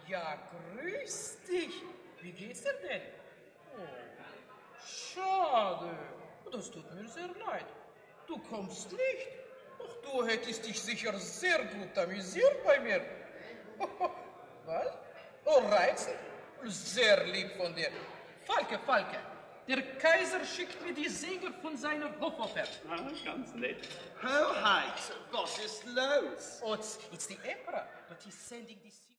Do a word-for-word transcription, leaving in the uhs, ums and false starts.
Ja, grüß dich. Wie geht's dir denn? Oh, schade. Das tut mir sehr leid. Du kommst nicht. Ach, du hättest dich sicher sehr gut amüsiert bei mir. Was? Oh, reizend? Sehr lieb von dir. Falke, Falke, der Kaiser schickt mir die Segel von seiner Hofoper. Ah, ganz nett. Hoheit, was ist los? Oh, it's, it's the emperor, but he's sending this...